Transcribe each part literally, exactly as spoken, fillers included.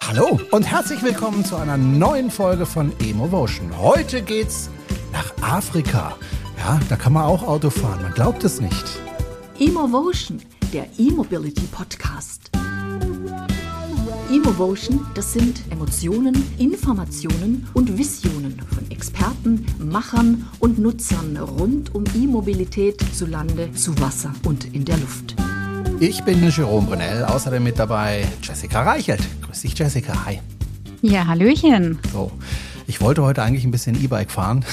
Hallo und herzlich willkommen zu einer neuen Folge von Emovotion. Heute geht's nach Afrika. Ja, da kann man auch Auto fahren, man glaubt es nicht. Emovotion, der E-Mobility Podcast. Emovotion, das sind Emotionen, Informationen und Visionen von Experten, Machern und Nutzern rund um E-Mobilität zu Lande, zu Wasser und in der Luft. Ich bin Jerome Brunel, außerdem mit dabei Jessica Reichelt. Grüß dich, Jessica. Hi. Ja, hallöchen. So, ich wollte heute eigentlich ein bisschen E-Bike fahren.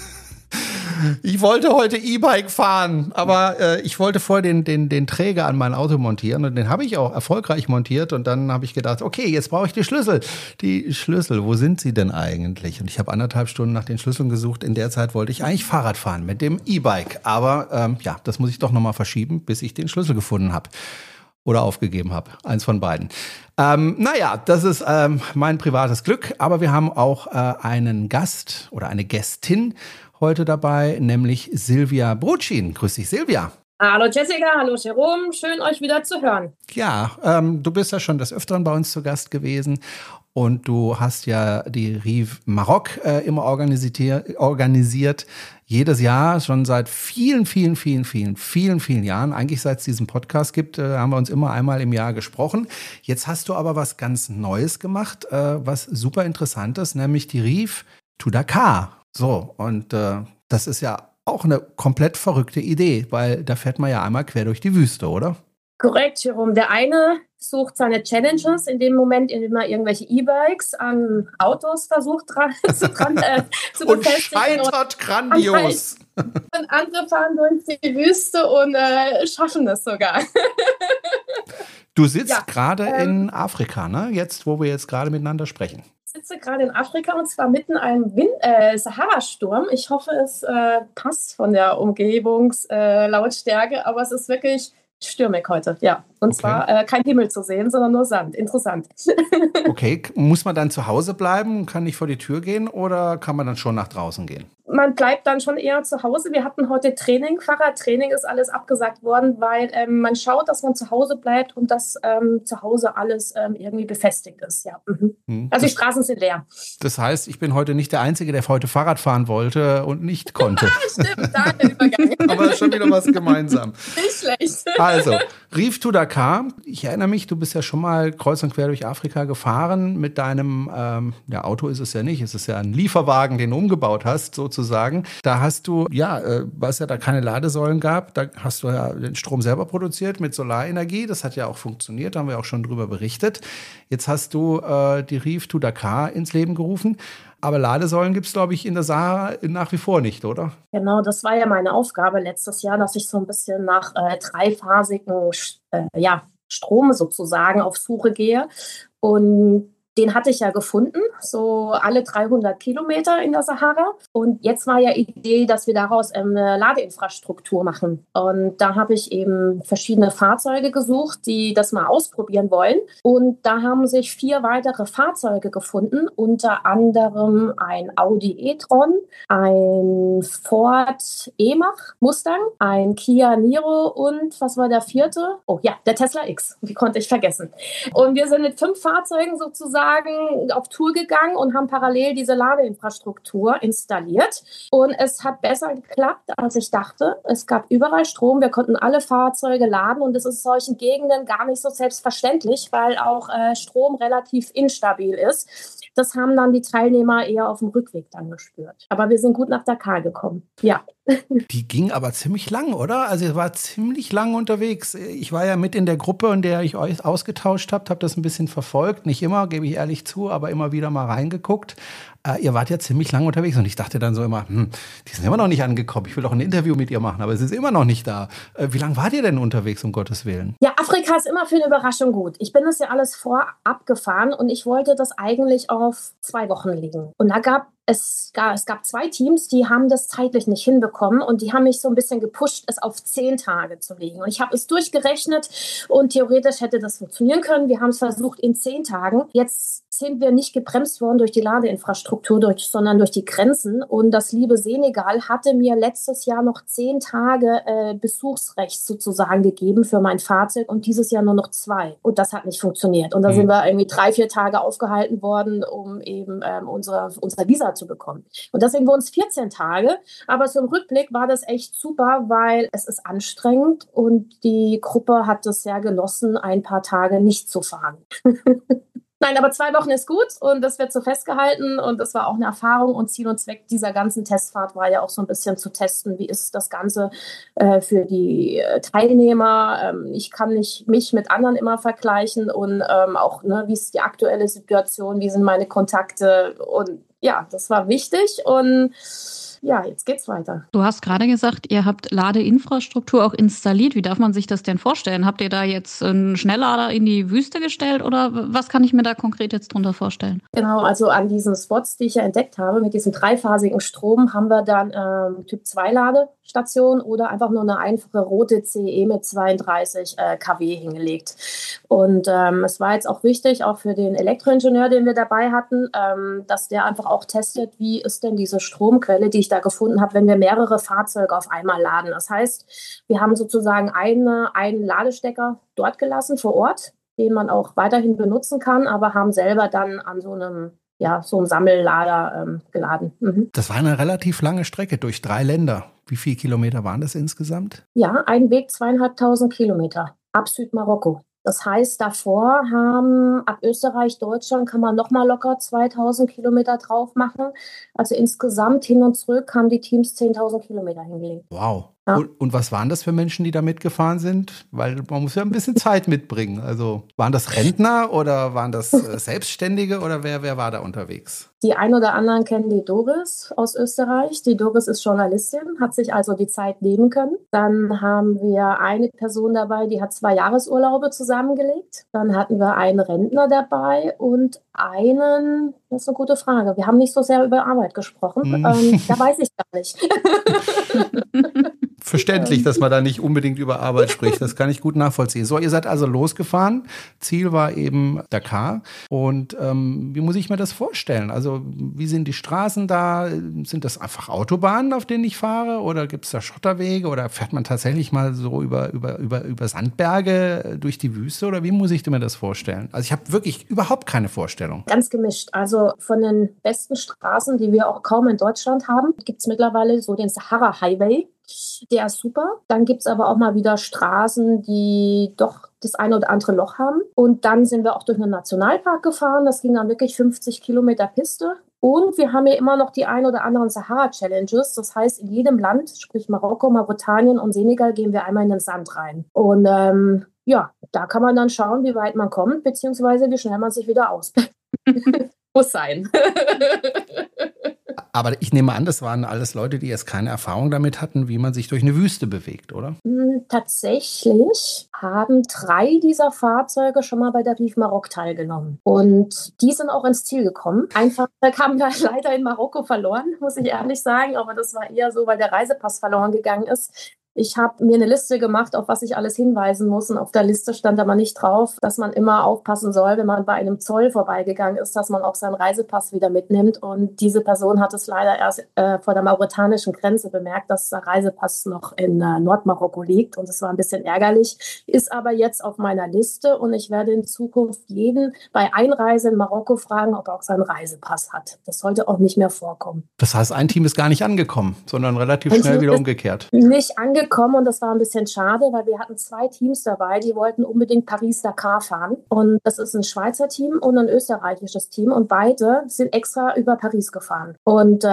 Ich wollte heute E-Bike fahren, aber äh, ich wollte vorher den, den, den Träger an mein Auto montieren und den habe ich auch erfolgreich montiert und dann habe ich gedacht, okay, jetzt brauche ich die Schlüssel. Die Schlüssel, wo sind sie denn eigentlich? Und ich habe anderthalb Stunden nach den Schlüsseln gesucht. In der Zeit wollte ich eigentlich Fahrrad fahren mit dem E-Bike, aber ähm, ja, das muss ich doch nochmal verschieben, bis ich den Schlüssel gefunden habe. Oder aufgegeben habe. Eins von beiden. Ähm, naja, das ist ähm, mein privates Glück. Aber wir haben auch äh, einen Gast oder eine Gästin heute dabei, nämlich Silvia Brutschin. Grüß dich, Silvia. Hallo Jessica, hallo Jerome. Schön, euch wieder zu hören. Ja, ähm, du bist ja schon des Öfteren bei uns zu Gast gewesen. Und du hast ja die Rive Maroc äh, immer organisiert, organisiert. Jedes Jahr, schon seit vielen, vielen, vielen, vielen, vielen, vielen Jahren. Eigentlich seit es diesen Podcast gibt, äh, haben wir uns immer einmal im Jahr gesprochen. Jetzt hast du aber was ganz Neues gemacht, äh, was super interessant ist, nämlich die Rive to Dakar. So, und äh, das ist ja auch eine komplett verrückte Idee, weil da fährt man ja einmal quer durch die Wüste, oder? Korrekt, Jerome. Der eine sucht seine Challenges in dem Moment, in dem er irgendwelche E-Bikes an Autos versucht dran, zu, dran, äh, zu und befestigen. scheitert und grandios. Und andere fahren durch die Wüste und äh, schaffen es sogar. Du sitzt ja, gerade ähm, in Afrika, ne? Jetzt, wo wir jetzt gerade miteinander sprechen. Ich sitze gerade in Afrika und zwar mitten in einem Wind, äh, Sahara-Sturm. Ich hoffe, es äh, passt von der Umgebungslautstärke, äh, aber es ist wirklich stürmig heute, ja. Und okay. zwar äh, kein Himmel zu sehen, sondern nur Sand. Interessant. Okay, muss man dann zu Hause bleiben, kann nicht vor die Tür gehen oder kann man dann schon nach draußen gehen? Man bleibt dann schon eher zu Hause. Wir hatten heute Training, Fahrradtraining ist alles abgesagt worden, weil ähm, man schaut, dass man zu Hause bleibt und dass ähm, zu Hause alles ähm, irgendwie befestigt ist. Ja. Mhm. Hm. Also die Straßen sind leer. Das heißt, ich bin heute nicht der Einzige, der heute Fahrrad fahren wollte und nicht konnte. Stimmt, da der Übergang. Aber schon wieder was gemeinsam. Nicht schlecht. Also, Rive to Dakar. Ich erinnere mich, du bist ja schon mal kreuz und quer durch Afrika gefahren mit deinem, ähm, ja, Auto ist es ja nicht, es ist ja ein Lieferwagen, den du umgebaut hast, sozusagen. Da hast du, ja, äh, weil es ja da keine Ladesäulen gab, da hast du ja den Strom selber produziert mit Solarenergie. Das hat ja auch funktioniert, da haben wir auch schon drüber berichtet. Jetzt hast du äh, die Rive to Dakar ins Leben gerufen. Aber Ladesäulen gibt es, glaube ich, in der Sahara nach wie vor nicht, oder? Genau, das war ja meine Aufgabe letztes Jahr, dass ich so ein bisschen nach äh, dreiphasigen äh, ja, Strom sozusagen auf Suche gehe. Und den hatte ich ja gefunden, so alle dreihundert Kilometer in der Sahara. Und jetzt war ja Idee, dass wir daraus eine Ladeinfrastruktur machen. Und da habe ich eben verschiedene Fahrzeuge gesucht, die das mal ausprobieren wollen. Und da haben sich vier weitere Fahrzeuge gefunden, unter anderem ein Audi e-tron, ein Ford E-Mach Mustang, ein Kia Niro und was war der vierte? Oh ja, der Tesla X. Wie konnte ich vergessen? Und wir sind mit fünf Fahrzeugen sozusagen auf Tour gegangen und haben parallel diese Ladeinfrastruktur installiert. Und es hat besser geklappt, als ich dachte. Es gab überall Strom, wir konnten alle Fahrzeuge laden und das ist in solchen Gegenden gar nicht so selbstverständlich, weil auch äh, Strom relativ instabil ist. Das haben dann die Teilnehmer eher auf dem Rückweg dann gespürt. Aber wir sind gut nach Dakar gekommen, ja. Die ging aber ziemlich lang, oder? Also ihr war ziemlich lang unterwegs. Ich war ja mit in der Gruppe, in der ich euch ausgetauscht habt, habe das ein bisschen verfolgt. Nicht immer, gebe ich ehrlich zu, aber immer wieder mal reingeguckt. Äh, ihr wart ja ziemlich lang unterwegs und ich dachte dann so immer, hm, die sind immer noch nicht angekommen. Ich will auch ein Interview mit ihr machen, aber es ist immer noch nicht da. Äh, wie lange wart ihr denn unterwegs, um Gottes Willen? Ja, Afrika ist immer für eine Überraschung gut. Ich bin das ja alles vorab gefahren und ich wollte das eigentlich auf zwei Wochen legen. Und da gab es gab, es gab zwei Teams, die haben das zeitlich nicht hinbekommen und die haben mich so ein bisschen gepusht, es auf zehn Tage zu legen. Und ich habe es durchgerechnet und theoretisch hätte das funktionieren können. Wir haben es versucht in zehn Tagen. Jetzt sind wir nicht gebremst worden durch die Ladeinfrastruktur, durch, sondern durch die Grenzen. Und das liebe Senegal hatte mir letztes Jahr noch zehn Tage äh, Besuchsrecht sozusagen gegeben für mein Fahrzeug und dieses Jahr nur noch zwei. Und das hat nicht funktioniert. Und da mhm. sind wir irgendwie drei, vier Tage aufgehalten worden, um eben ähm, unsere, unser Visa zu bekommen. Und deswegen wurden es vierzehn Tage. Aber so im Rückblick war das echt super, weil es ist anstrengend und die Gruppe hat es sehr genossen, ein paar Tage nicht zu fahren. Nein, aber zwei Wochen ist gut und das wird so festgehalten und das war auch eine Erfahrung und Ziel und Zweck dieser ganzen Testfahrt war ja auch so ein bisschen zu testen, wie ist das Ganze äh, für die Teilnehmer. Ähm, ich kann nicht mich mit anderen immer vergleichen und ähm, auch, ne, wie ist die aktuelle Situation, wie sind meine Kontakte und ja, das war wichtig und ja, jetzt geht's weiter. Du hast gerade gesagt, ihr habt Ladeinfrastruktur auch installiert. Wie darf man sich das denn vorstellen? Habt ihr da jetzt einen Schnelllader in die Wüste gestellt oder was kann ich mir da konkret jetzt drunter vorstellen? Genau, also an diesen Spots, die ich ja entdeckt habe, mit diesem dreiphasigen Strom, haben wir dann ähm, Typ zwei Ladestation oder einfach nur eine einfache rote C E mit zweiunddreißig äh, Kilowatt hingelegt. Und ähm, es war jetzt auch wichtig, auch für den Elektroingenieur, den wir dabei hatten, ähm, dass der einfach auch testet, wie ist denn diese Stromquelle, die ich da gefunden habe, wenn wir mehrere Fahrzeuge auf einmal laden. Das heißt, wir haben sozusagen eine, einen Ladestecker dort gelassen vor Ort, den man auch weiterhin benutzen kann, aber haben selber dann an so einem, ja, so einem Sammellader ähm, geladen. Mhm. Das war eine relativ lange Strecke durch drei Länder. Wie viele Kilometer waren das insgesamt? Ja, ein Weg zweieinhalbtausend Kilometer ab Südmarokko. Das heißt, davor haben ab Österreich, Deutschland kann man nochmal locker zweitausend Kilometer drauf machen. Also insgesamt hin und zurück haben die Teams zehntausend Kilometer hingelegt. Wow. Ja. Und, und was waren das für Menschen, die da mitgefahren sind? Weil man muss ja ein bisschen Zeit mitbringen. Also waren das Rentner oder waren das äh, Selbstständige oder wer, wer war da unterwegs? Die ein oder anderen kennen die Doris aus Österreich. Die Doris ist Journalistin, hat sich also die Zeit nehmen können. Dann haben wir eine Person dabei, die hat zwei Jahresurlaube zusammengelegt. Dann hatten wir einen Rentner dabei und einen, das ist eine gute Frage. Wir haben nicht so sehr über Arbeit gesprochen. Mm. Ähm, da weiß ich gar nicht. Verständlich, dass man da nicht unbedingt über Arbeit spricht. Das kann ich gut nachvollziehen. So, ihr seid also losgefahren. Ziel war eben Dakar. Und ähm, wie muss ich mir das vorstellen? Also wie sind die Straßen da? Sind das einfach Autobahnen, auf denen ich fahre? Oder gibt es da Schotterwege? Oder fährt man tatsächlich mal so über, über, über, über Sandberge durch die Wüste? Oder wie muss ich mir das vorstellen? Also ich habe wirklich überhaupt keine Vorstellung. Ganz gemischt. Also von den besten Straßen, die wir auch kaum in Deutschland haben, gibt es mittlerweile so den Sahara Highway. Der ist super. Dann gibt es aber auch mal wieder Straßen, die doch das eine oder andere Loch haben. Und dann sind wir auch durch einen Nationalpark gefahren. Das ging dann wirklich fünfzig Kilometer Piste. Und wir haben ja immer noch die ein oder anderen Sahara-Challenges. Das heißt, in jedem Land, sprich Marokko, Mauretanien und Senegal, gehen wir einmal in den Sand rein. Und ähm, ja, da kann man dann schauen, wie weit man kommt, beziehungsweise wie schnell man sich wieder aus. Muss sein. Aber ich nehme an, das waren alles Leute, die jetzt keine Erfahrung damit hatten, wie man sich durch eine Wüste bewegt, oder? Tatsächlich haben drei dieser Fahrzeuge schon mal bei der Riv Maroc teilgenommen. Und die sind auch ins Ziel gekommen. Ein Fahrzeug haben wir leider in Marokko verloren, muss ich ehrlich sagen. Aber das war eher so, weil der Reisepass verloren gegangen ist. Ich habe mir eine Liste gemacht, auf was ich alles hinweisen muss. Und auf der Liste stand aber nicht drauf, dass man immer aufpassen soll, wenn man bei einem Zoll vorbeigegangen ist, dass man auch seinen Reisepass wieder mitnimmt. Und diese Person hat es leider erst äh, vor der mauretanischen Grenze bemerkt, dass der Reisepass noch in äh, Nordmarokko liegt. Und das war ein bisschen ärgerlich, ist aber jetzt auf meiner Liste. Und ich werde in Zukunft jeden bei Einreise in Marokko fragen, ob er auch seinen Reisepass hat. Das sollte auch nicht mehr vorkommen. Das heißt, ein Team ist gar nicht angekommen, sondern relativ ein schnell Team wieder umgekehrt. Nicht angekommen. Gekommen und das war ein bisschen schade, weil wir hatten zwei Teams dabei, die wollten unbedingt Paris-Dakar fahren und das ist ein Schweizer Team und ein österreichisches Team und beide sind extra über Paris gefahren und ähm,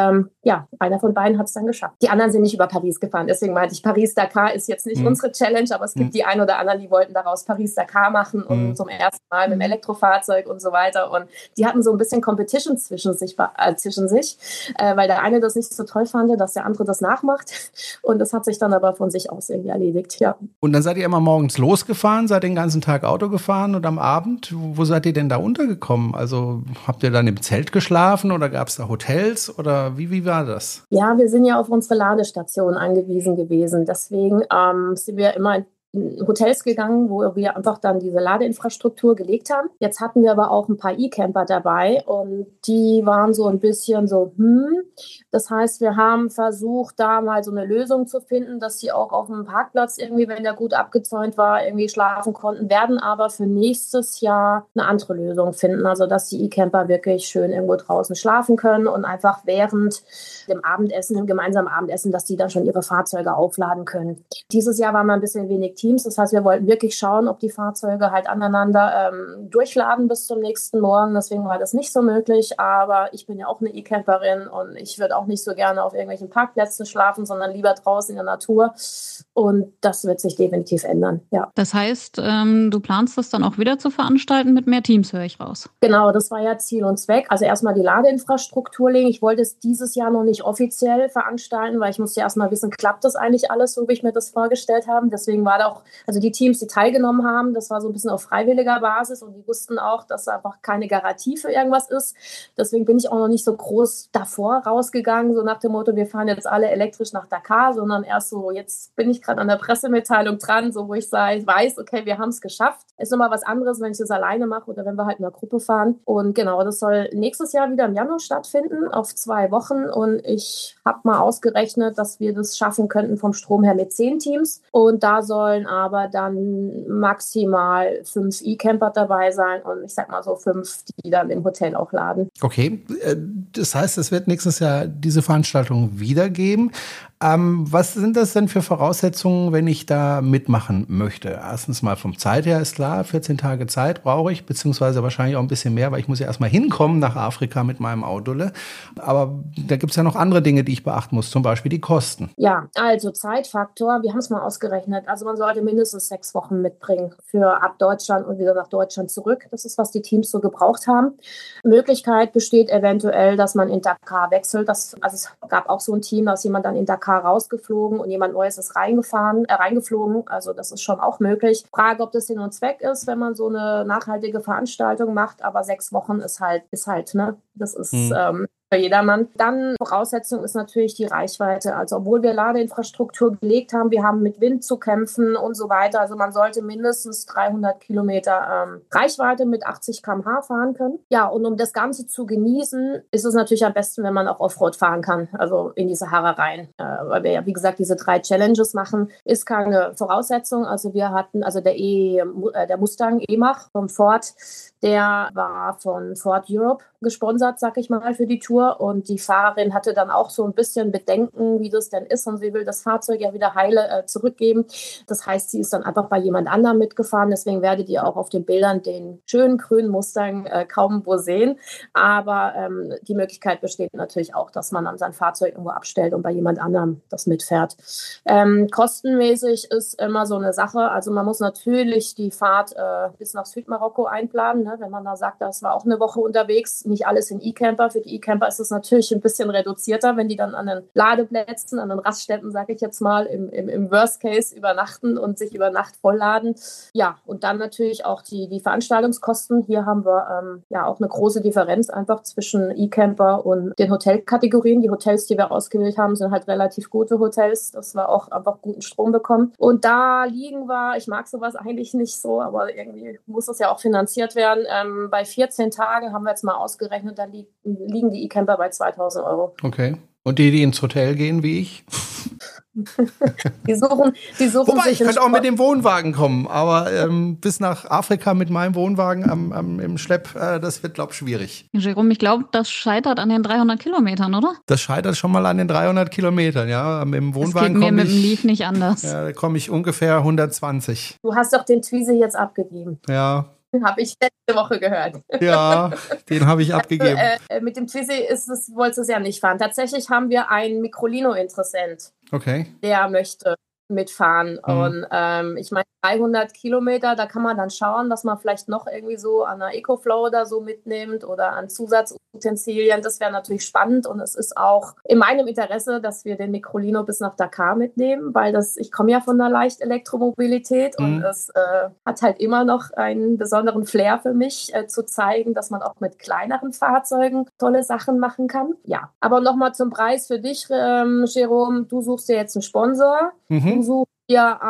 ja, einer von beiden hat es dann geschafft. Die anderen sind nicht über Paris gefahren. Deswegen meinte ich, Paris-Dakar ist jetzt nicht mhm. unsere Challenge, aber es gibt mhm. die ein oder anderen, die wollten daraus Paris-Dakar machen und mhm. zum ersten Mal mit dem Elektrofahrzeug und so weiter. Und die hatten so ein bisschen Competition zwischen sich, äh, zwischen sich äh, weil der eine das nicht so toll fand, dass der andere das nachmacht. Und das hat sich dann aber von sich aus irgendwie erledigt, ja. Und dann seid ihr immer morgens losgefahren, seid den ganzen Tag Auto gefahren und am Abend, wo seid ihr denn da untergekommen? Also habt ihr dann im Zelt geschlafen oder gab es da Hotels oder wie, wie war das? Ja, wir sind ja auf unsere Ladestation angewiesen gewesen. Deswegen ähm, sind wir immer in Hotels gegangen, wo wir einfach dann diese Ladeinfrastruktur gelegt haben. Jetzt hatten wir aber auch ein paar E-Camper dabei und die waren so ein bisschen so, hm. Das heißt, wir haben versucht, da mal so eine Lösung zu finden, dass sie auch auf dem Parkplatz irgendwie, wenn der gut abgezäunt war, irgendwie schlafen konnten, werden aber für nächstes Jahr eine andere Lösung finden. Also, dass die E-Camper wirklich schön irgendwo draußen schlafen können und einfach während dem Abendessen, dem gemeinsamen Abendessen, dass die dann schon ihre Fahrzeuge aufladen können. Dieses Jahr war mal ein bisschen wenig Teams. Das heißt, wir wollten wirklich schauen, ob die Fahrzeuge halt aneinander ähm, durchladen bis zum nächsten Morgen. Deswegen war das nicht so möglich. Aber ich bin ja auch eine E-Camperin und ich würde auch nicht so gerne auf irgendwelchen Parkplätzen schlafen, sondern lieber draußen in der Natur. Und das wird sich definitiv ändern, ja. Das heißt, ähm, du planst das dann auch wieder zu veranstalten mit mehr Teams, höre ich raus. Genau, das war ja Ziel und Zweck. Also erstmal die Ladeinfrastruktur legen. Ich wollte es dieses Jahr noch nicht offiziell veranstalten, weil ich musste ja erstmal wissen, klappt das eigentlich alles so, wie ich mir das vorgestellt habe. Deswegen war da auch, also die Teams, die teilgenommen haben, das war so ein bisschen auf freiwilliger Basis und die wussten auch, dass einfach keine Garantie für irgendwas ist. Deswegen bin ich auch noch nicht so groß davor rausgegangen, so nach dem Motto, wir fahren jetzt alle elektrisch nach Dakar, sondern erst so, jetzt bin ich gerade an der Pressemitteilung dran, so wo ich sage, weiß, okay, wir haben es geschafft. Ist nochmal was anderes, wenn ich das alleine mache oder wenn wir halt in einer Gruppe fahren. Und genau, das soll nächstes Jahr wieder im Januar stattfinden, auf zwei Wochen. Und ich habe mal ausgerechnet, dass wir das schaffen könnten vom Strom her mit zehn Teams. Und da sollen aber dann maximal fünf E-Camper dabei sein und ich sag mal so fünf, die dann im Hotel auch laden. Okay, das heißt, es wird nächstes Jahr diese Veranstaltung wieder geben. Ähm, was sind das denn für Voraussetzungen, wenn ich da mitmachen möchte? Erstens mal vom Zeit her ist klar, vierzehn Tage Zeit brauche ich, beziehungsweise wahrscheinlich auch ein bisschen mehr, weil ich muss ja erstmal hinkommen nach Afrika mit meinem Autole. Aber da gibt es ja noch andere Dinge, die ich beachten muss, zum Beispiel die Kosten. Ja, also Zeitfaktor, wir haben es mal ausgerechnet. Also man sollte mindestens sechs Wochen mitbringen für ab Deutschland und wieder nach Deutschland zurück. Das ist, was die Teams so gebraucht haben. Möglichkeit besteht eventuell, dass man in Dakar wechselt. Das, also es gab auch so ein Team, dass jemand dann in Dakar rausgeflogen und jemand Neues ist reingefahren, äh, reingeflogen. Also das ist schon auch möglich. Frage, ob das Sinn und Zweck ist, wenn man so eine nachhaltige Veranstaltung macht. Aber sechs Wochen ist halt, ist halt, ne, das ist hm. ähm, für jedermann. Dann Voraussetzung ist natürlich die Reichweite. Also obwohl wir Ladeinfrastruktur gelegt haben, wir haben mit Wind zu kämpfen und so weiter. Also man sollte mindestens dreihundert Kilometer ähm, Reichweite mit achtzig Kilometer pro Stunde fahren können. Ja, und um das Ganze zu genießen, ist es natürlich am besten, wenn man auch Offroad fahren kann, also in die Sahara rein. Äh, weil wir ja, wie gesagt, diese drei Challenges machen, ist keine Voraussetzung. Also wir hatten, also der, e, äh, der Mustang E-Mach vom Ford, der war von Ford Europe gesponsert, sag ich mal, für die Tour. Und die Fahrerin hatte dann auch so ein bisschen Bedenken, wie das denn ist. Und sie will das Fahrzeug ja wieder heile äh, zurückgeben. Das heißt, sie ist dann einfach bei jemand anderem mitgefahren. Deswegen werdet ihr auch auf den Bildern den schönen grünen Mustang äh, kaum wo sehen. Aber ähm, die Möglichkeit besteht natürlich auch, dass man dann sein Fahrzeug irgendwo abstellt und bei jemand anderem das mitfährt. Ähm, kostenmäßig ist immer so eine Sache. Also man muss natürlich die Fahrt äh, bis nach Südmarokko einplanen. Ne? Wenn man da sagt, das war auch eine Woche unterwegs, nicht alles in E-Camper. Für die E-Camper ist es natürlich ein bisschen reduzierter, wenn die dann an den Ladeplätzen, an den Raststätten, sage ich jetzt mal, im, im, im Worst Case übernachten und sich über Nacht vollladen. Ja, und dann natürlich auch die, die Veranstaltungskosten. Hier haben wir ähm, ja auch eine große Differenz einfach zwischen E-Camper und den Hotelkategorien. Die Hotels, die wir ausgewählt haben, sind halt relativ gute Hotels, dass wir auch einfach guten Strom bekommen. Und da liegen wir, ich mag sowas eigentlich nicht so, aber irgendwie muss das ja auch finanziert werden. Ähm, bei vierzehn Tagen haben wir jetzt mal ausgerechnet, da li- liegen die E-Camper bei zweitausend Euro. Okay. Und die, die ins Hotel gehen, wie ich? die suchen, die suchen Wobei, ich könnte auch mit dem Wohnwagen kommen, aber ähm, bis nach Afrika mit meinem Wohnwagen am, am, im Schlepp, äh, das wird, glaube ich, schwierig. Jerome, ich glaube, das scheitert an den dreihundert Kilometern, oder? Das scheitert schon mal an den dreihundert Kilometern, ja. Mit dem Wohnwagen das geht mir mit ich, dem Leaf nicht anders. Ja, da komme ich ungefähr hundertzwanzig. Du hast doch den Twizy jetzt abgegeben. Ja. Habe ich letzte Woche gehört. Ja, den habe ich abgegeben. Also, äh, mit dem Twizy ist es, wolltest du es ja nicht fahren. Tatsächlich haben wir einen Microlino-Interessent, Okay. der möchte mitfahren. Mhm. Und ähm, ich meine, dreihundert Kilometer, da kann man dann schauen, was man vielleicht noch irgendwie so an einer EcoFlow oder so mitnimmt oder an Zusatzutensilien. Das wäre natürlich spannend und es ist auch in meinem Interesse, dass wir den Microlino bis nach Dakar mitnehmen, weil das, ich komme ja von einer Leicht-Elektromobilität Mhm. und es äh, hat halt immer noch einen besonderen Flair für mich, äh, zu zeigen, dass man auch mit kleineren Fahrzeugen tolle Sachen machen kann. Ja, aber nochmal zum Preis für dich, ähm, Jerome, du suchst dir jetzt einen Sponsor. Mhm. Du suchst dir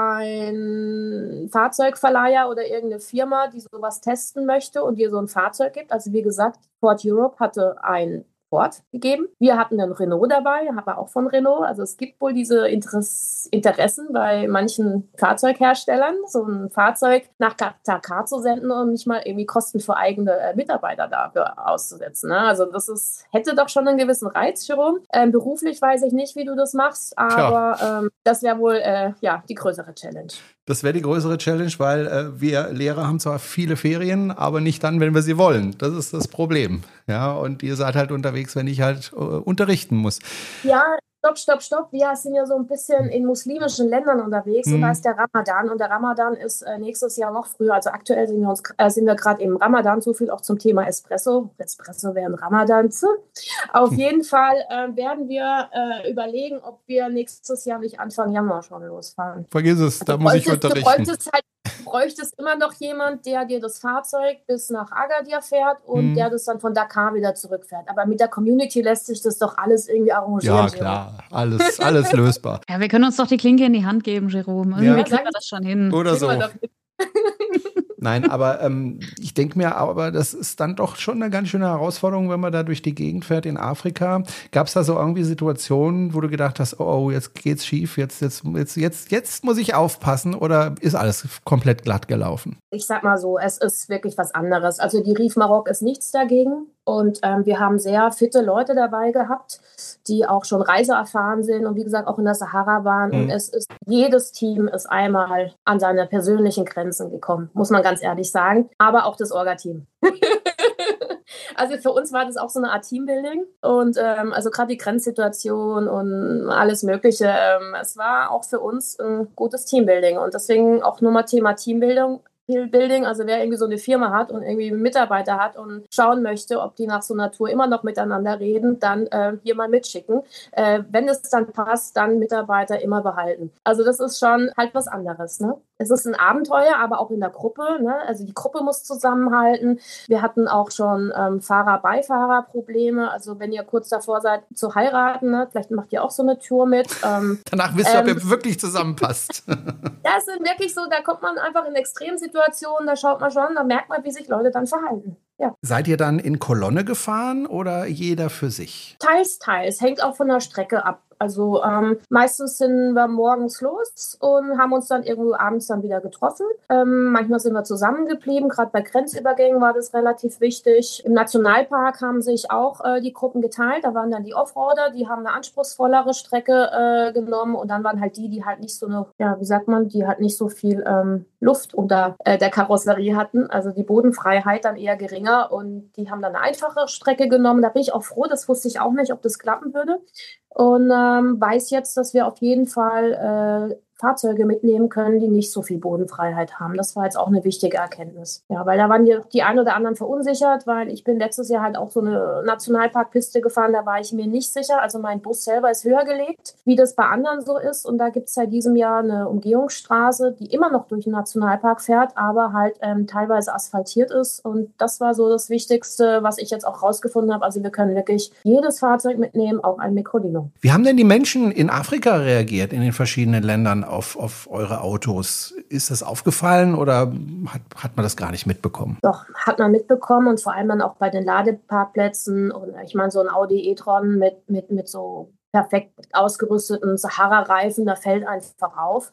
einen Fahrzeugverleiher oder irgendeine Firma, die sowas testen möchte und dir so ein Fahrzeug gibt. Also wie gesagt, Ford Europe hatte ein Ford gegeben. Wir hatten einen Renault dabei, aber auch von Renault. Also es gibt wohl diese Interess- Interessen bei manchen Fahrzeugherstellern, so ein Fahrzeug nach Dakar zu senden und nicht mal irgendwie Kosten für eigene äh, Mitarbeiter dafür auszusetzen. Ne? Also das ist, hätte doch schon einen gewissen Reiz, Jerome. Ähm, beruflich weiß ich nicht, wie du das machst, aber ähm, das wäre wohl äh, ja, die größere Challenge. Das wäre die größere Challenge, weil äh, wir Lehrer haben zwar viele Ferien, aber nicht dann, wenn wir sie wollen. Das ist das Problem. Ja, und ihr seid halt unterwegs, wenn ich halt äh, unterrichten muss. Ja, stopp, stopp, stopp. Wir sind ja so ein bisschen in muslimischen Ländern unterwegs Mhm. und da ist der Ramadan und der Ramadan ist äh, nächstes Jahr noch früher. Also aktuell sind wir, uns, äh, sind wir gerade im Ramadan, so viel auch zum Thema Espresso. Espresso wäre ein Ramadan. Auf jeden Fall äh, werden wir äh, überlegen, ob wir nächstes Jahr nicht Anfang Januar schon losfahren. Vergiss es, da Du muss ich bräuchtest- Du unterrichten. bräuchtest halt bräuchtest immer noch jemand, der dir das Fahrzeug bis nach Agadir fährt und Mhm. der das dann von Dakar wieder zurückfährt. Aber mit der Community lässt sich das doch alles irgendwie arrangieren. Ja, Jerome. klar, alles, alles lösbar. Ja, wir können uns doch die Klinke in die Hand geben, Jerome. Irgendwie Ja. kriegen wir das schon hin. Oder so. Kriegen wir doch hin. Nein, aber ähm, ich denke mir, aber das ist dann doch schon eine ganz schöne Herausforderung, wenn man da durch die Gegend fährt in Afrika. Gab es da so irgendwie Situationen, wo du gedacht hast, oh, oh, jetzt geht's schief, jetzt, jetzt, jetzt, jetzt, jetzt muss ich aufpassen, oder ist alles komplett glatt gelaufen? Ich sag mal so, es ist wirklich was anderes. Also die Reef Maroc ist nichts dagegen. Und ähm, wir haben sehr fitte Leute dabei gehabt, die auch schon reiseerfahren sind und wie gesagt auch in der Sahara waren. Mhm. Und es ist, jedes Team ist einmal an seine persönlichen Grenzen gekommen, muss man ganz ehrlich sagen. Aber auch das Orga-Team. Also für uns war das auch so eine Art Teambuilding und ähm, also gerade die Grenzsituation und alles Mögliche. Ähm, es war auch für uns ein gutes Teambuilding und deswegen auch nur mal Thema Teambuilding. Building, also wer irgendwie so eine Firma hat und irgendwie Mitarbeiter hat und schauen möchte, ob die nach so einer Tour immer noch miteinander reden, dann äh, hier mal mitschicken. Äh, wenn es dann passt, dann Mitarbeiter immer behalten. Also das ist schon halt was anderes. Ne? Es ist ein Abenteuer, aber auch in der Gruppe. Ne? Also die Gruppe muss zusammenhalten. Wir hatten auch schon ähm, Fahrer-Beifahrer-Probleme. Also wenn ihr kurz davor seid zu heiraten, ne? Vielleicht macht ihr auch so eine Tour mit. Ähm, Danach wisst ihr, ob ähm, ihr wirklich zusammenpasst. Ja, es sind wirklich so, da kommt man einfach in Extremsituationen, da schaut man schon, da merkt man, wie sich Leute dann verhalten. Ja. Seid ihr dann in Kolonne gefahren oder jeder für sich? Teils, teils. Hängt auch von der Strecke ab. Also ähm, meistens sind wir morgens los und haben uns dann irgendwo abends dann wieder getroffen. Ähm, manchmal sind wir zusammengeblieben. Gerade bei Grenzübergängen war das relativ wichtig. Im Nationalpark haben sich auch äh, die Gruppen geteilt. Da waren dann die Offroader, die haben eine anspruchsvollere Strecke äh, genommen. Und dann waren halt die, die halt nicht so eine, ja, wie sagt man, die halt nicht so viel ähm, Luft unter äh, der Karosserie hatten. Also die Bodenfreiheit dann eher geringer. Und die haben dann eine einfache Strecke genommen. Da bin ich auch froh. Das wusste ich auch nicht, ob das klappen würde. Und ähm, weiß jetzt, dass wir auf jeden Fall äh, Fahrzeuge mitnehmen können, die nicht so viel Bodenfreiheit haben. Das war jetzt auch eine wichtige Erkenntnis. Ja, weil da waren die, die ein oder anderen verunsichert, weil ich bin letztes Jahr halt auch so eine Nationalparkpiste gefahren, da war ich mir nicht sicher. Also mein Bus selber ist höher gelegt, wie das bei anderen so ist. Und da gibt es seit diesem Jahr eine Umgehungsstraße, die immer noch durch den Nationalpark fährt, aber halt ähm, teilweise asphaltiert ist. Und das war so das Wichtigste, was ich jetzt auch rausgefunden habe. Also wir können wirklich jedes Fahrzeug mitnehmen, auch ein Microlino. Wie haben denn die Menschen in Afrika reagiert, in den verschiedenen Ländern auf, auf eure Autos? Ist das aufgefallen oder hat, hat man das gar nicht mitbekommen? Doch, hat man mitbekommen und vor allem dann auch bei den Ladeparkplätzen. Und ich meine, so ein Audi e-tron mit, mit, mit so perfekt ausgerüsteten Sahara-Reifen, da fällt einfach auf.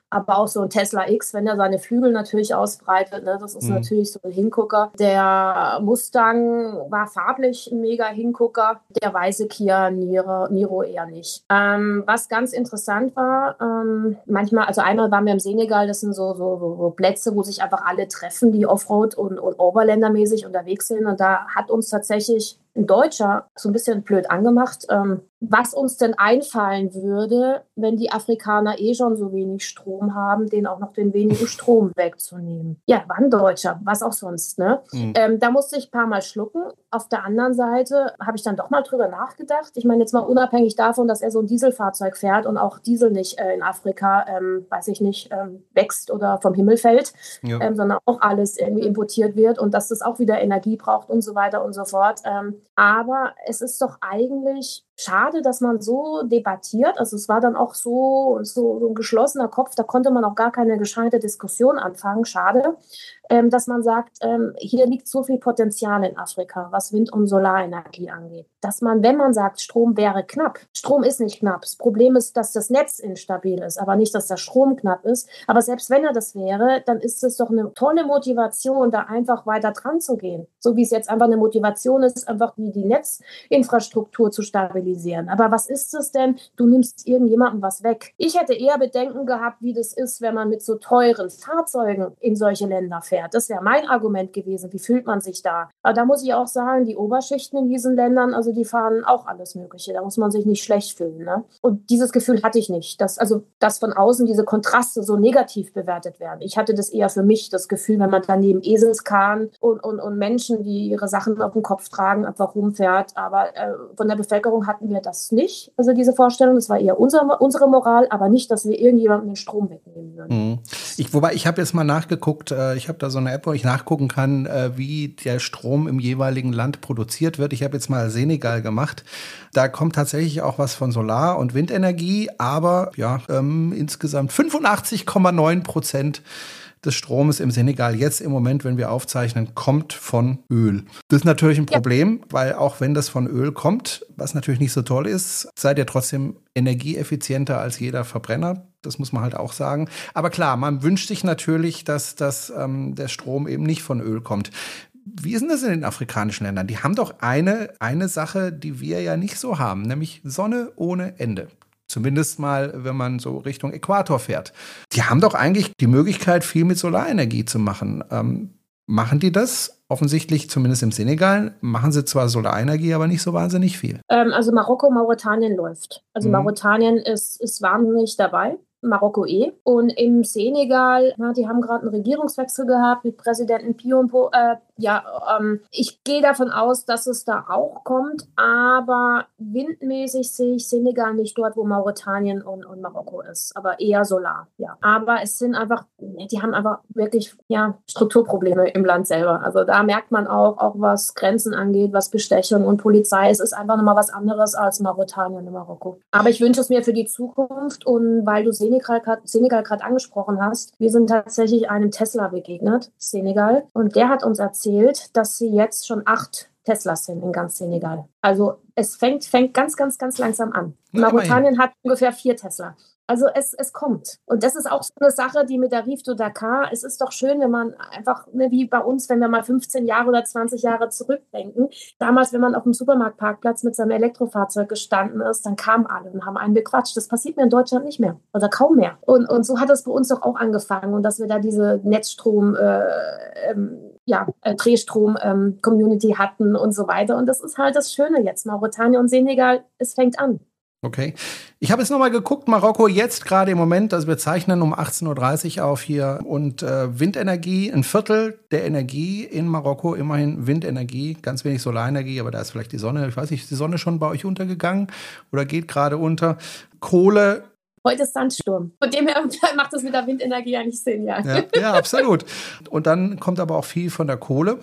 Aber auch so ein Tesla X, wenn er seine Flügel natürlich ausbreitet, ne, das ist mhm. natürlich so ein Hingucker. Der Mustang war farblich ein mega Hingucker, der weiße Kia Niro, Niro eher nicht. Ähm, was ganz interessant war, ähm, manchmal, also einmal waren wir im Senegal, das sind so, so, so, so Plätze, wo sich einfach alle treffen, die Offroad- und, und Overländermäßig unterwegs sind. Und da hat uns tatsächlich ein Deutscher so ein bisschen blöd angemacht, ähm, was uns denn einfallen würde, wenn die Afrikaner eh schon so wenig Strom haben, denen auch noch den wenigen Strom wegzunehmen. Ja, war ein Deutscher, was auch sonst, ne? Mhm. Ähm, da musste ich ein paar Mal schlucken. Auf der anderen Seite habe ich dann doch mal drüber nachgedacht. Ich meine, jetzt mal unabhängig davon, dass er so ein Dieselfahrzeug fährt und auch Diesel nicht äh, in Afrika, ähm, weiß ich nicht, ähm, wächst oder vom Himmel fällt, ja. ähm, sondern auch alles irgendwie importiert wird und dass das auch wieder Energie braucht und so weiter und so fort. Ähm, aber es ist doch eigentlich schade, dass man so debattiert. Also es war dann auch so, so, so ein geschlossener Kopf, da konnte man auch gar keine gescheite Diskussion anfangen. Schade, ähm, dass man sagt, ähm, hier liegt so viel Potenzial in Afrika, was Wind- und Solarenergie angeht. Dass man, wenn man sagt, Strom wäre knapp, Strom ist nicht knapp. Das Problem ist, dass das Netz instabil ist, aber nicht, dass der Strom knapp ist. Aber selbst wenn er das wäre, dann ist es doch eine tolle Motivation, da einfach weiter dran zu gehen. So wie es jetzt einfach eine Motivation ist, einfach die, die Netzinfrastruktur zu stabilisieren. Aber was ist es denn? Du nimmst irgendjemandem was weg. Ich hätte eher Bedenken gehabt, wie das ist, wenn man mit so teuren Fahrzeugen in solche Länder fährt. Das wäre mein Argument gewesen. Wie fühlt man sich da? Aber da muss ich auch sagen, die Oberschichten in diesen Ländern, also die fahren auch alles Mögliche. Da muss man sich nicht schlecht fühlen. Ne? Und dieses Gefühl hatte ich nicht, dass, also, dass von außen diese Kontraste so negativ bewertet werden. Ich hatte das eher für mich, das Gefühl, wenn man dann neben Eselskahn und, und, und Menschen, die ihre Sachen auf dem Kopf tragen, einfach rumfährt. Aber äh, von der Bevölkerung hatten wir das nicht, also diese Vorstellung. Das war eher unser, unsere Moral, aber nicht, dass wir irgendjemandem den Strom wegnehmen würden. Mhm. Ich, wobei, ich habe jetzt mal nachgeguckt, äh, ich habe da so eine App, wo ich nachgucken kann, äh, wie der Strom im jeweiligen Land produziert wird. Ich habe jetzt mal Senegal gemacht. Da kommt tatsächlich auch was von Solar- und Windenergie, aber ja, ähm, insgesamt fünfundachtzig Komma neun Prozent des Stromes im Senegal jetzt im Moment, wenn wir aufzeichnen, kommt von Öl. Das ist natürlich ein Problem, ja. Weil auch wenn das von Öl kommt, was natürlich nicht so toll ist, seid ihr trotzdem energieeffizienter als jeder Verbrenner. Das muss man halt auch sagen. Aber klar, man wünscht sich natürlich, dass, dass ähm, der Strom eben nicht von Öl kommt. Wie ist denn das in den afrikanischen Ländern? Die haben doch eine, eine Sache, die wir ja nicht so haben, nämlich Sonne ohne Ende. Zumindest mal, wenn man so Richtung Äquator fährt. Die haben doch eigentlich die Möglichkeit, viel mit Solarenergie zu machen. Ähm, machen die das? Offensichtlich, zumindest im Senegal, machen sie zwar Solarenergie, aber nicht so wahnsinnig viel. Ähm, also Marokko, Mauretanien läuft. Also mhm. Mauretanien ist, ist wahnsinnig dabei. Marokko eh. Und im Senegal, na, die haben gerade einen Regierungswechsel gehabt mit Präsidenten Piombo. Äh, ja, ähm, ich gehe davon aus, dass es da auch kommt, aber windmäßig sehe ich Senegal nicht dort, wo Mauretanien und, und Marokko ist, aber eher Solar, ja. Aber es sind einfach, die haben einfach wirklich, ja, Strukturprobleme im Land selber. Also da merkt man auch, auch was Grenzen angeht, was Bestechung und Polizei, es ist einfach nochmal was anderes als Mauretanien und Marokko. Aber ich wünsche es mir für die Zukunft und weil du Senegal gerade Senegal gerade angesprochen hast, wir sind tatsächlich einem Tesla begegnet, Senegal, und der hat uns erzählt, dass sie jetzt schon acht Teslas sind in ganz Senegal. Also es fängt, fängt ganz, ganz, ganz langsam an. Mauretanien hat ungefähr vier Tesla. Also es, es kommt. Und das ist auch so eine Sache, die mit der Rive du Dakar, es ist doch schön, wenn man einfach, ne, wie bei uns, wenn wir mal fünfzehn Jahre oder zwanzig Jahre zurückdenken. Damals, wenn man auf dem Supermarktparkplatz mit seinem Elektrofahrzeug gestanden ist, dann kamen alle und haben einen bequatscht. Das passiert mir in Deutschland nicht mehr oder kaum mehr. Und, und so hat es bei uns doch auch angefangen. Und dass wir da diese Netzstrom, äh, ähm, ja, äh, Drehstrom-Community ähm, hatten und so weiter. Und das ist halt das Schöne jetzt. Mauretanien und Senegal, es fängt an. Okay. Ich habe jetzt nochmal geguckt, Marokko jetzt gerade im Moment, also wir zeichnen um achtzehn Uhr dreißig auf hier und äh, Windenergie, ein Viertel der Energie in Marokko, immerhin Windenergie, ganz wenig Solarenergie, aber da ist vielleicht die Sonne, ich weiß nicht, ist die Sonne schon bei euch untergegangen oder geht gerade unter? Kohle. Heute ist Sandsturm. Von dem her macht das mit der Windenergie eigentlich Sinn, ja. Ja, ja, absolut. Und dann kommt aber auch viel von der Kohle.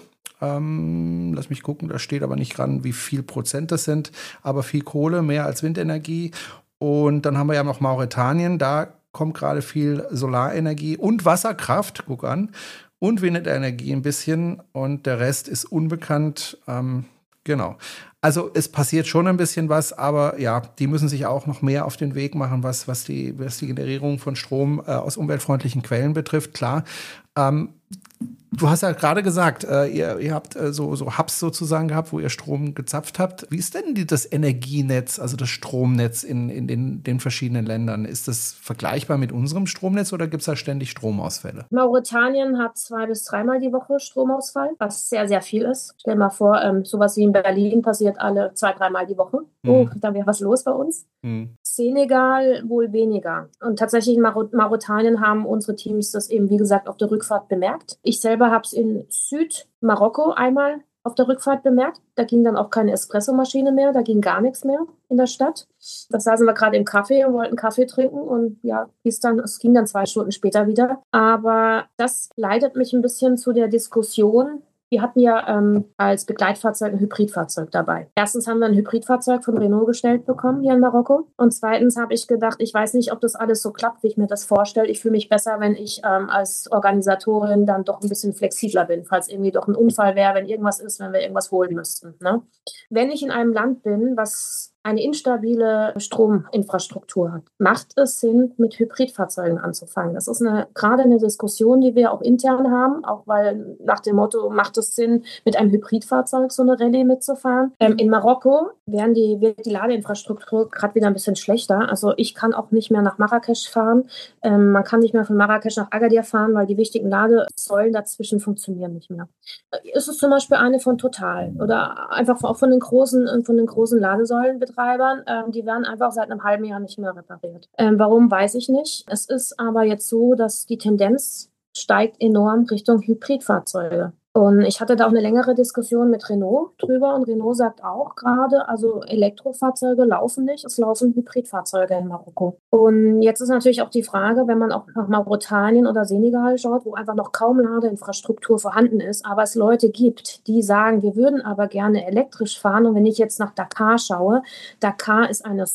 Ähm, lass mich gucken, da steht aber nicht dran, wie viel Prozent das sind, aber viel Kohle, mehr als Windenergie. Und dann haben wir ja noch Mauretanien, da kommt gerade viel Solarenergie und Wasserkraft, guck an, und Windenergie ein bisschen und der Rest ist unbekannt. Ähm, genau. Also es passiert schon ein bisschen was, aber ja, die müssen sich auch noch mehr auf den Weg machen, was, was, die, was die Generierung von Strom äh, aus umweltfreundlichen Quellen betrifft, klar. Ähm, Du hast ja gerade gesagt, äh, ihr, ihr habt äh, so, so Hubs sozusagen gehabt, wo ihr Strom gezapft habt. Wie ist denn die, das Energienetz, also das Stromnetz in, in den, den verschiedenen Ländern? Ist das vergleichbar mit unserem Stromnetz oder gibt es da ständig Stromausfälle? Mauretanien hat zwei bis dreimal die Woche Stromausfall, was sehr, sehr viel ist. Stell dir mal vor, ähm, sowas wie in Berlin passiert alle zwei, dreimal die Woche. Mhm. Oh, da wäre was los bei uns. Mhm. Senegal wohl weniger. Und tatsächlich in Mar- Mauretanien haben unsere Teams das eben, wie gesagt, auf der Rückfahrt bemerkt. Ich selber habe es in Südmarokko einmal auf der Rückfahrt bemerkt. Da ging dann auch keine Espressomaschine mehr, da ging gar nichts mehr in der Stadt. Da saßen wir gerade im Café und wollten Kaffee trinken und ja, hieß dann, es ging dann zwei Stunden später wieder. Aber das leitet mich ein bisschen zu der Diskussion. Wir hatten ja ähm, als Begleitfahrzeug ein Hybridfahrzeug dabei. Erstens haben wir ein Hybridfahrzeug von Renault gestellt bekommen hier in Marokko. Und zweitens habe ich gedacht, ich weiß nicht, ob das alles so klappt, wie ich mir das vorstelle. Ich fühle mich besser, wenn ich ähm, als Organisatorin dann doch ein bisschen flexibler bin, falls irgendwie doch ein Unfall wäre, wenn irgendwas ist, wenn wir irgendwas holen müssten. Ne? Wenn ich in einem Land bin, was eine instabile Strominfrastruktur hat, macht es Sinn, mit Hybridfahrzeugen anzufangen. Das ist eine, gerade eine Diskussion, die wir auch intern haben, auch weil nach dem Motto, macht es Sinn, mit einem Hybridfahrzeug so eine Rallye mitzufahren. Ähm, in Marokko werden die, wird die Ladeinfrastruktur gerade wieder ein bisschen schlechter. Also ich kann auch nicht mehr nach Marrakesch fahren. Ähm, man kann nicht mehr von Marrakesch nach Agadir fahren, weil die wichtigen Ladesäulen dazwischen funktionieren nicht mehr. Es ist zum Beispiel eine von Total oder einfach auch von den großen, von den großen Ladesäulen Ähm, die werden einfach seit einem halben Jahr nicht mehr repariert. Ähm, warum, weiß ich nicht. Es ist aber jetzt so, dass die Tendenz steigt enorm Richtung Hybridfahrzeuge. Und ich hatte da auch eine längere Diskussion mit Renault drüber und Renault sagt auch gerade, also Elektrofahrzeuge laufen nicht, es laufen Hybridfahrzeuge in Marokko. Und jetzt ist natürlich auch die Frage, wenn man auch nach Mauretanien oder Senegal schaut, wo einfach noch kaum Ladeinfrastruktur vorhanden ist, aber es Leute gibt, die sagen, wir würden aber gerne elektrisch fahren. Und wenn ich jetzt nach Dakar schaue, Dakar ist eine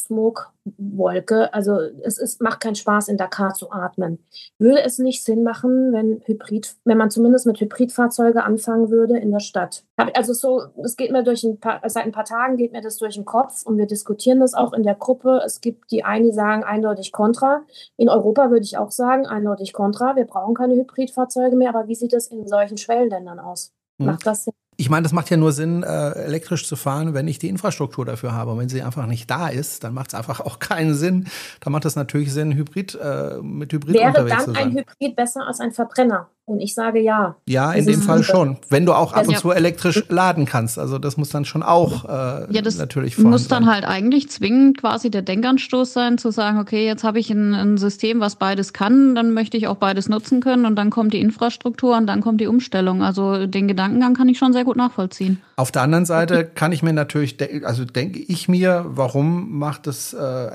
Smogwolke, also es ist, macht keinen Spaß, in Dakar zu atmen. Würde es nicht Sinn machen, wenn Hybrid, wenn man zumindest mit Hybridfahrzeugen anfangen würde in der Stadt? Also so, das geht mir durch ein paar, seit ein paar Tagen geht mir das durch den Kopf und wir diskutieren das auch in der Gruppe. Es gibt die einen, die sagen eindeutig kontra. In Europa würde ich auch sagen, eindeutig kontra. Wir brauchen keine Hybridfahrzeuge mehr, aber wie sieht das in solchen Schwellenländern aus? Hm. Macht das Sinn? Ich meine, das macht ja nur Sinn, äh, elektrisch zu fahren, wenn ich die Infrastruktur dafür habe. Und wenn sie einfach nicht da ist, dann macht es einfach auch keinen Sinn. Da macht es natürlich Sinn, Hybrid, äh, mit Hybrid Wäre unterwegs zu sein. Wäre dann ein Hybrid besser als ein Verbrenner? Und ich sage ja. Ja, in dem Fall schon. Wenn du auch ab und zu elektrisch laden kannst. Also das muss dann schon auch äh, ja, das natürlich vorhanden muss dann sein. halt eigentlich zwingend quasi der Denkanstoß sein, zu sagen, okay, jetzt habe ich ein, ein System, was beides kann, dann möchte ich auch beides nutzen können und dann kommt die Infrastruktur und dann kommt die Umstellung. Also den Gedankengang kann ich schon sehr gut nachvollziehen. Auf der anderen Seite kann ich mir natürlich, de- also denke ich mir, warum macht es äh,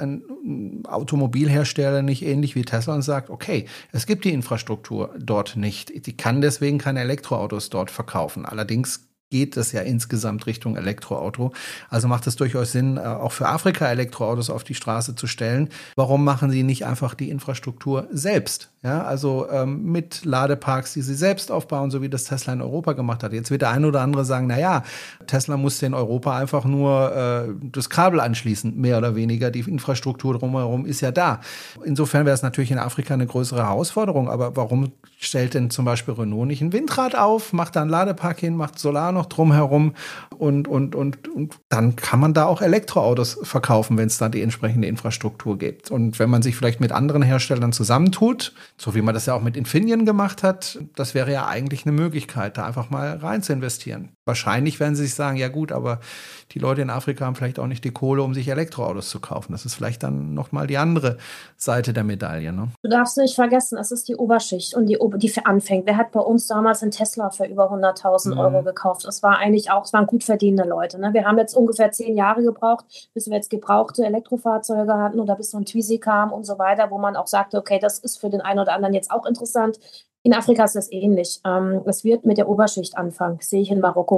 ein Automobilhersteller nicht ähnlich wie Tesla und sagt, okay, es gibt die Infrastruktur dort nicht. Die kann deswegen keine Elektroautos dort verkaufen. Allerdings geht es ja insgesamt Richtung Elektroauto. Also macht es durchaus Sinn, auch für Afrika Elektroautos auf die Straße zu stellen. Warum machen sie nicht einfach die Infrastruktur selbst? Ja, also ähm, mit Ladeparks, die sie selbst aufbauen, so wie das Tesla in Europa gemacht hat. Jetzt wird der eine oder andere sagen, na ja, Tesla musste in Europa einfach nur äh, das Kabel anschließen, mehr oder weniger. Die Infrastruktur drumherum ist ja da. Insofern wäre es natürlich in Afrika eine größere Herausforderung. Aber warum stellt denn zum Beispiel Renault nicht ein Windrad auf, macht da einen Ladepark hin, macht Solar noch drumherum und, und, und, und dann kann man da auch Elektroautos verkaufen, wenn es da die entsprechende Infrastruktur gibt. Und wenn man sich vielleicht mit anderen Herstellern zusammentut, so wie man das ja auch mit Infineon gemacht hat, das wäre ja eigentlich eine Möglichkeit, da einfach mal rein zu investieren. Wahrscheinlich werden sie sich sagen, ja gut, aber die Leute in Afrika haben vielleicht auch nicht die Kohle, um sich Elektroautos zu kaufen. Das ist vielleicht dann nochmal die andere Seite der Medaille. Ne? Du darfst nicht vergessen, es ist die Oberschicht und die, die anfängt. Wer hat bei uns damals einen Tesla für über hunderttausend Euro mhm. gekauft? Das war eigentlich auch, es waren gut verdienende Leute. Ne? Wir haben jetzt ungefähr zehn Jahre gebraucht, bis wir jetzt gebrauchte Elektrofahrzeuge hatten oder bis so ein Twizy kam und so weiter, wo man auch sagte, okay, das ist für den einen oder anderen jetzt auch interessant. In Afrika ist das ähnlich. Ähm, es wird mit der Oberschicht anfangen, sehe ich in Marokko.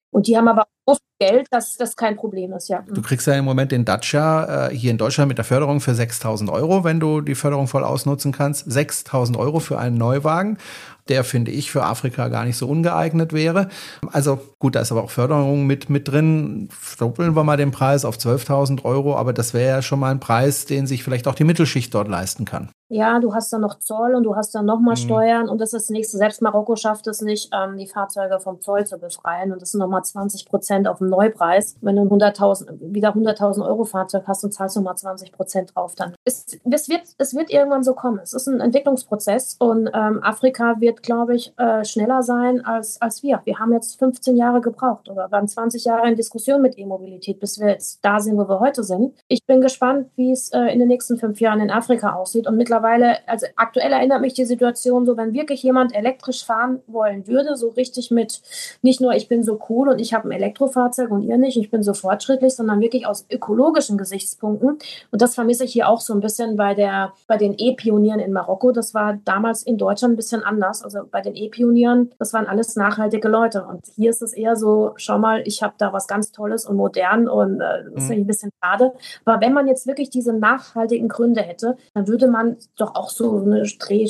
Und die haben aber so viel Geld, dass das kein Problem ist, ja. Du kriegst ja im Moment den Dacia äh, hier in Deutschland mit der Förderung für sechstausend Euro, wenn du die Förderung voll ausnutzen kannst. sechstausend Euro für einen Neuwagen, der, finde ich, für Afrika gar nicht so ungeeignet wäre. Also gut, da ist aber auch Förderung mit, mit drin. Doppeln wir mal den Preis auf zwölftausend Euro, aber das wäre ja schon mal ein Preis, den sich vielleicht auch die Mittelschicht dort leisten kann. Ja, du hast dann noch Zoll und du hast dann nochmal mhm. Steuern und das ist das nächste. Selbst Marokko schafft es nicht, ähm, die Fahrzeuge vom Zoll zu befreien und das sind nochmal zwanzig Prozent auf dem Neupreis. Wenn du ein hunderttausend, wieder hunderttausend Euro Fahrzeug hast und zahlst nochmal zwanzig Prozent drauf, dann es, es, wird, es wird irgendwann so kommen. Es ist ein Entwicklungsprozess und ähm, Afrika wird, glaube ich, äh, schneller sein als, als wir. Wir haben jetzt fünfzehn Jahre gebraucht oder waren zwanzig Jahre in Diskussion mit E-Mobilität, bis wir jetzt da sind, wo wir heute sind. Ich bin gespannt, wie es äh, in den nächsten fünf Jahren in Afrika aussieht und mittlerweile Mittlerweile, also aktuell erinnert mich die Situation so, wenn wirklich jemand elektrisch fahren wollen würde, so richtig mit, nicht nur ich bin so cool und ich habe ein Elektrofahrzeug und ihr nicht, ich bin so fortschrittlich, sondern wirklich aus ökologischen Gesichtspunkten. Und das vermisse ich hier auch so ein bisschen bei, der, bei den E-Pionieren in Marokko. Das war damals in Deutschland ein bisschen anders. Also bei den E-Pionieren, das waren alles nachhaltige Leute. Und hier ist es eher so, schau mal, ich habe da was ganz Tolles und modern und äh, das ist mhm. ein bisschen schade. Aber wenn man jetzt wirklich diese nachhaltigen Gründe hätte, dann würde man doch auch so eine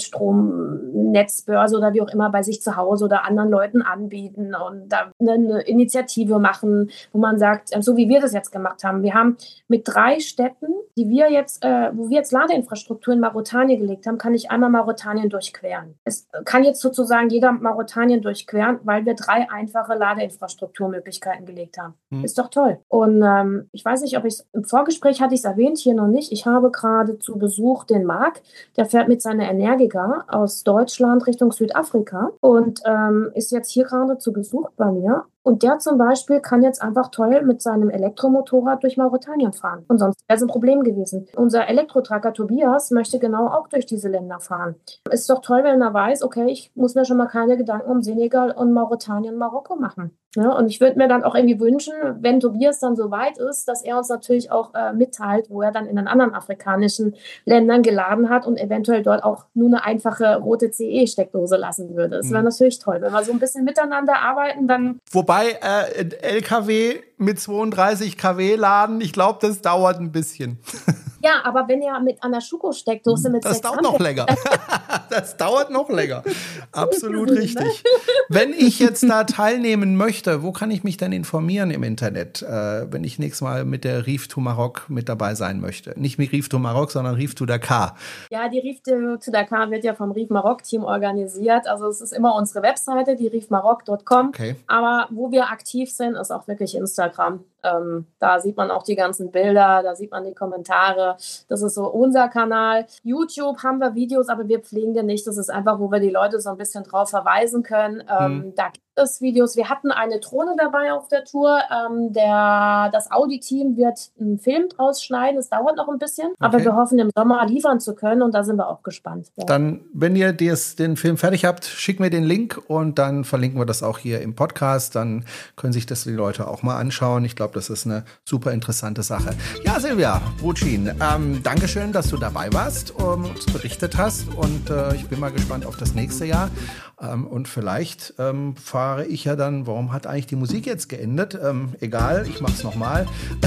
Drehstrom-Netzbörse oder wie auch immer bei sich zu Hause oder anderen Leuten anbieten und da eine Initiative machen, wo man sagt, so wie wir das jetzt gemacht haben. Wir haben mit drei Städten, die wir jetzt, äh, wo wir jetzt Ladeinfrastruktur in Mauretanien gelegt haben, kann ich einmal Mauretanien durchqueren. Es kann jetzt sozusagen jeder Mauretanien durchqueren, weil wir drei einfache Ladeinfrastrukturmöglichkeiten gelegt haben. Hm. Ist doch toll. Und ähm, ich weiß nicht, ob ich es im Vorgespräch hatte ich es erwähnt, hier noch nicht. Ich habe gerade zu Besuch den Marc. Der fährt mit seiner Energica aus Deutschland Richtung Südafrika und ähm, ist jetzt hier gerade zu Besuch bei mir. Und der zum Beispiel kann jetzt einfach toll mit seinem Elektromotorrad durch Mauretanien fahren. Und sonst wäre es ein Problem gewesen. Unser Elektrotracker Tobias möchte genau auch durch diese Länder fahren. Ist doch toll, wenn er weiß, okay, ich muss mir schon mal keine Gedanken um Senegal und Mauretanien und Marokko machen. Ja, und ich würde mir dann auch irgendwie wünschen, wenn Tobias dann so weit ist, dass er uns natürlich auch äh, mitteilt, wo er dann in den anderen afrikanischen Ländern geladen hat und eventuell dort auch nur eine einfache rote C E-Steckdose lassen würde. Das wäre mhm. natürlich toll. Wenn wir so ein bisschen miteinander arbeiten, dann... Wobei äh, L K W mit zweiunddreißig Kilowatt laden, ich glaube, das dauert ein bisschen. Ja, aber wenn ihr mit einer Schuko-Steckdose mit Das sechs dauert noch länger. Das dauert noch länger. Absolut richtig. Wenn ich jetzt da teilnehmen möchte, wo kann ich mich denn informieren im Internet, äh, wenn ich nächstes Mal mit der Reef to Maroc mit dabei sein möchte? Nicht mit Reef to Maroc, sondern Reef to Dakar. Ja, die Reef to Dakar wird ja vom Reef Maroc Team organisiert. Also es ist immer unsere Webseite, die reef maroc punkt com. Okay. Aber wo wir aktiv sind, ist auch wirklich Instagram. Ähm, da sieht man auch die ganzen Bilder, da sieht man die Kommentare. Das ist so unser Kanal. YouTube haben wir Videos, aber wir pflegen den nicht. Das ist einfach, wo wir die Leute so ein bisschen drauf verweisen können. Ähm, mhm. Da gibt es Videos. Wir hatten eine Drohne dabei auf der Tour. Ähm, der, das Audi-Team wird einen Film draus schneiden. Es dauert noch ein bisschen, okay. aber wir hoffen, im Sommer liefern zu können und da sind wir auch gespannt. Ja. Dann, wenn ihr des, den Film fertig habt, schickt mir den Link und dann verlinken wir das auch hier im Podcast. Dann können sich das die Leute auch mal anschauen. Ich glaube, das ist eine super interessante Sache. Ja, Silvia Brutschin, ähm, Dankeschön, dass du dabei warst und uns berichtet hast. Und äh, ich bin mal gespannt auf das nächste Jahr. Ähm, und vielleicht ähm, fahre ich ja dann, warum hat eigentlich die Musik jetzt geendet? Ähm, egal, ich mach's nochmal.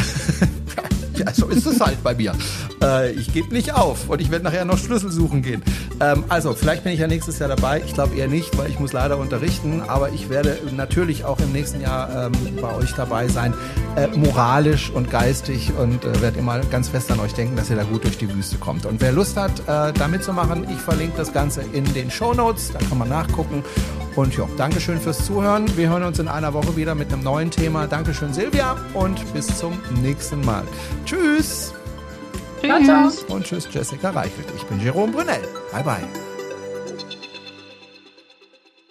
Ja, so ist es halt bei mir. Äh, ich gebe nicht auf und ich werde nachher noch Schlüssel suchen gehen. Ähm, also, vielleicht bin ich ja nächstes Jahr dabei. Ich glaube eher nicht, weil ich muss leider unterrichten. Aber ich werde natürlich auch im nächsten Jahr ähm, bei euch dabei sein. Äh, moralisch und geistig und äh, werde immer ganz fest an euch denken, dass ihr da gut durch die Wüste kommt. Und wer Lust hat, äh, da mitzumachen, ich verlinke das Ganze in den Shownotes. Da kann man nachgucken. Und ja, Dankeschön fürs Zuhören. Wir hören uns in einer Woche wieder mit einem neuen Thema. Dankeschön, Silvia, und bis zum nächsten Mal. Tschüss. Tschüss. Und tschüss, Jessica Reichelt. Ich bin Jerome Brunel. Bye, bye.